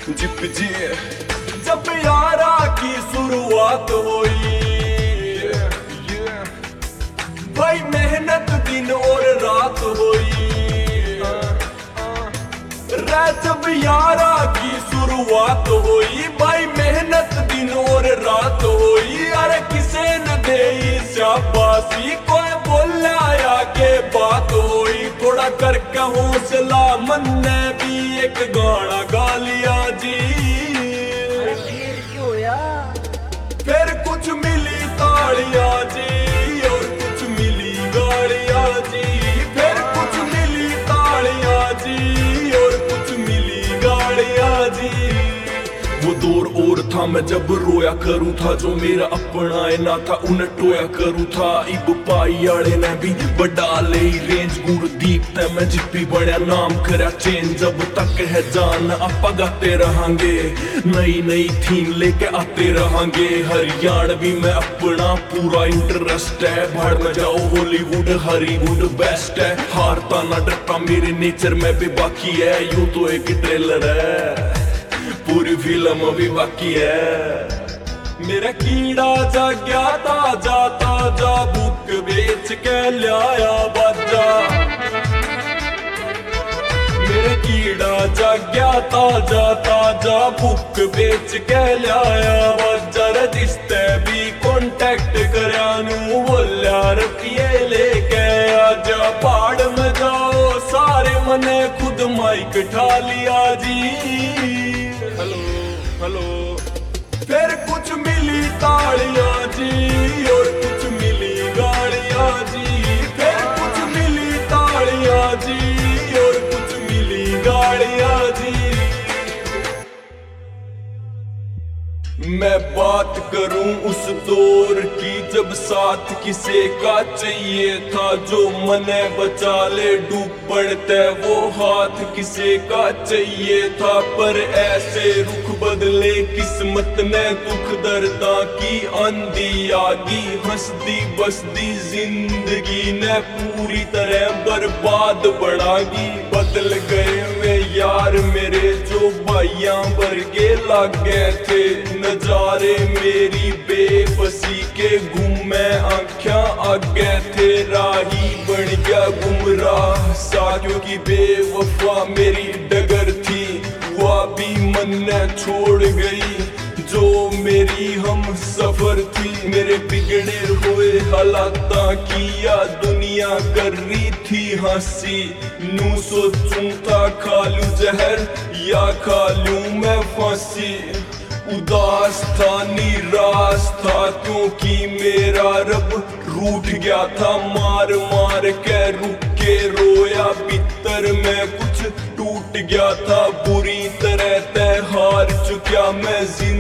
Zip जी जब यारा की शुरुआत हुई भाई मेहनत दिन और रात हुई जब यारा की शुरुआत हुई भाई मेहनत दिन और रात हुई। अरे किसे न दे शाबाशी कोई बोला के बात हुई। थोड़ा करके हौसला मन ने भी एक गाना गा लिया जी। फिर कुछ मिली तालियां जी और कुछ मिली गालियां जी। फिर कुछ मिली तालियां जी और कुछ मिली गालियां जी। वो दौर और था मैं जब रोया करूँ था, जो मेरा अपना ना था उन टोया करूँ था। इब पाई आले ने भी बड़ा ले रेंज गुड़ दीपते मैं जिप्पी बड़ा नाम करा चेंज। जब तक है जान आपा गाते रहांगे, नई नई थीम लेके आते रहांगे। हरियाणवी में अपना पूरा इंटरेस्ट है, भाड़ में जाओ हॉलीवुड हॉलीवुड बेस्ट है। हारता ना डरता मेरे नेचर में भी बाकी है, यूं तो एक ट्रेलर है पूरी फिल्म भी बाकी है। मेरा कीड़ा जाग्या ताजा ताजा बुक बेच के लाया बाजा। मेरा कीड़ा जाग्या ताजा ताजा बुक बेच के लाया बाजा। रजिस्ते भी कॉन्टेक्ट करा नू बोलिया रुपये लेके आजा। पहाड़ में जाओ सारे मने खुद माइक ठा लिया जी। हेलो हेलो फिर कुछ मिली तालियां जी और कुछ मिली गालियां जी। फिर कुछ मिली तालियां जी और कुछ मिली गालियां जी। मैं बात करूं उस दौर की जब साथ किसे का चाहिए था, जो मने बचा ले डूब पड़ते वो हाथ किसे का चाहिए था। पर ऐसे रुख बदले किस्मत ने दुख दर्दा की आंधी आगी। हंसदी बसदी जिंदगी ने पूरी तरह बर्बाद बढ़ागी। बदल गए वे यार मेरे जो भाइयां वर्गे लग गए थे। नजारे मेरी बेबसी के घूमे आँखियां आगे थे। राही बन गया गुमराह सा क्योंकि बेवफा मेरी डगर थी। वह भी मन ने छोड़ गई जो मेरी हम सफर थी। मेरे बिगड़े हुए हालाता की या दुनिया कर रही थी हंसी। नू सोचूं था खा लूं जहर या खा लूं मैं फांसी। उदास था निराश था क्योंकि मेरा रब रूठ गया था। मार मार के रुक के रोया भीतर में कुछ टूट गया था। बुरी तरह तय हार चुका मैं।